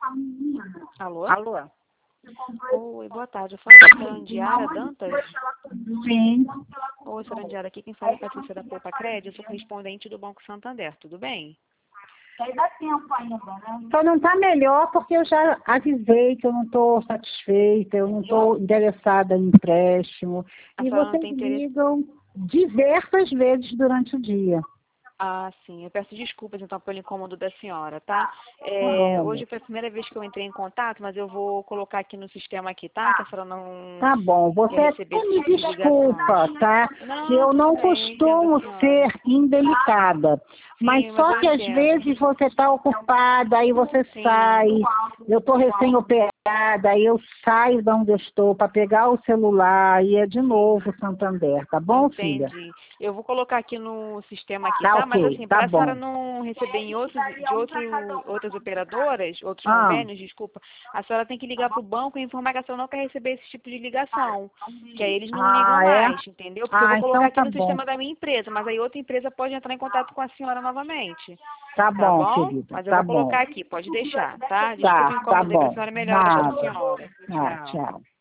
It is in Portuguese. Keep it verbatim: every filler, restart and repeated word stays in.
Alô? Alô? Oi, boa tarde. Eu falo com a senhora Andiara Dantas. Sim. Oi, senhora Andiara, aqui quem fala é a Patrícia da Poupa Crédito. Eu sou correspondente do Banco Santander, tudo bem? Só não está melhor porque eu já avisei que eu não estou satisfeita, eu não estou interessada em empréstimo. A E senhora não vocês tem interesse... ligam diversas vezes durante o dia. Ah, sim. Eu peço desculpas, então, pelo incômodo da senhora, tá? Tá É, bom, hoje foi a primeira vez que eu entrei em contato, mas eu vou colocar aqui no sistema aqui, tá? Que a senhora não tá bom. Você quer até receber esse me tipo de ligação. desculpa, tá? Que Não, eu tudo não bem, eu entendo a costumo senhora. ser indelicada. Mas Sim, mas só eu que às entendo. vezes você está ocupada, aí você sai, Sim. eu estou recém-operada, aí eu saio de onde eu estou para pegar o celular e é de novo Santander, tá bom, filha? Entendi. Eu vou colocar aqui no sistema aqui, Tá tá? Mas ok, assim, tá para a senhora bom. não receber em outros, de outro, outras operadoras, outros Ah, convênios, desculpa, a senhora tem que ligar para o banco e informar que a senhora não quer receber esse tipo de ligação. Que aí eles não ligam ah, é? mais, entendeu? Porque eu vou Ah, colocar então aqui tá no bom. sistema da minha empresa, mas aí outra empresa pode entrar em contato com a senhora novamente. Tá Tá bom, bom? querida, Mas eu tá vou bom. colocar aqui, pode deixar, tá? Desculpa o Tá, tá incômodo aí para a bom. senhora melhorar para a Nada. senhora. Ah, Tchau. tchau.